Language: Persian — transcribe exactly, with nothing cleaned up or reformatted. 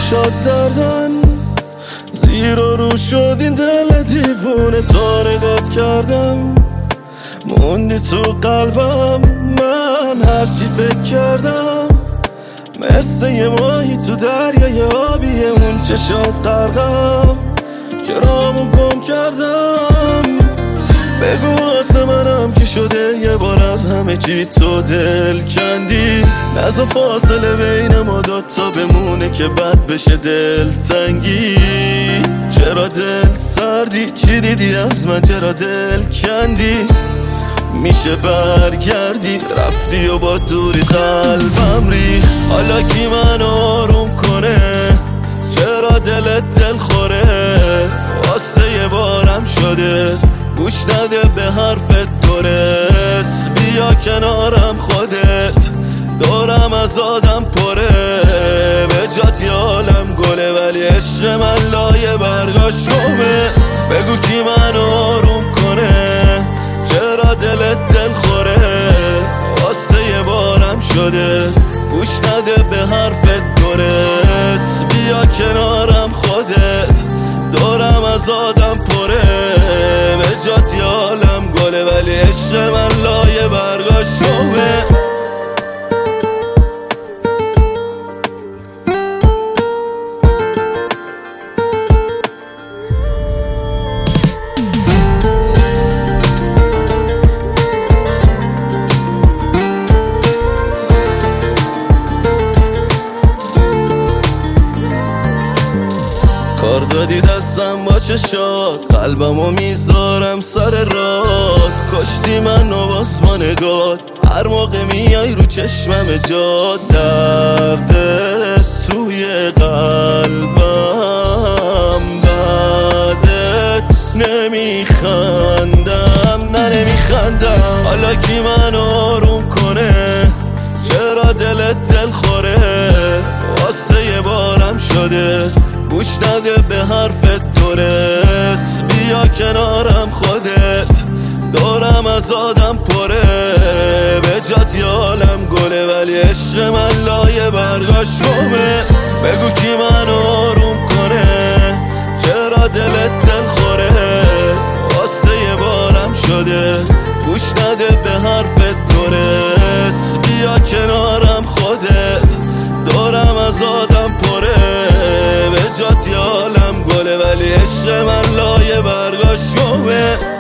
چشات دردن زیر و رو شد این دل دیوونه تا نگات کردم موندی تو قلبم من هرچی فکر کردم مثل یه ماهی تو دریای آبیه اون چشات غرقم کرامو گم کردم بگو واسه منم که شده یه بار از همه چی تو دل کندی نزا فاصله بین ما دوتا بمونه که بد بشه دل تنگی چرا دل سردی چی دیدی از من چرا دل کندی میشه برگردی رفتی و با دوری قلبم ریخ حالا کی من آروم کنه چرا دلت دل خوره واسه یه بارم شده گوش نده به حرفت دورت بیا کنارم خودت دورم از آدم پره به جات یالم گله ولی عشق من لایه برگاشومه بگو کی من آروم کنه چرا دلت دل خوره واسه یه بارم شده گوش نده به حرفت دورت بیا کنارم خودت دورم از آدم پره به جات یالم گله ولی عشق من لایه برگاشومه کار دادی دستم با چشات قلبمو میذارم سر راد کشتی من و باسما نگات هر موقع میای رو چشمم جاد دردت توی قلبم بعدت نمیخندم نه نمیخندم حالا کی من آروم کنه چرا دلت دل خوره واسه یه بارم شده گوش نده به حرفت دورت بیا کنارم خودت دورم از آدم پره به جات یالم گله ولی عشق من لایه برگاشومه بگو کی من آروم کنه چرا دلت دل خوره واسه یه بارم شده گوش نده به حرفت دورت بیا کنارم خودت دورم از آدم پره به جات یالم گله ولی عشق من لایه برگاشومه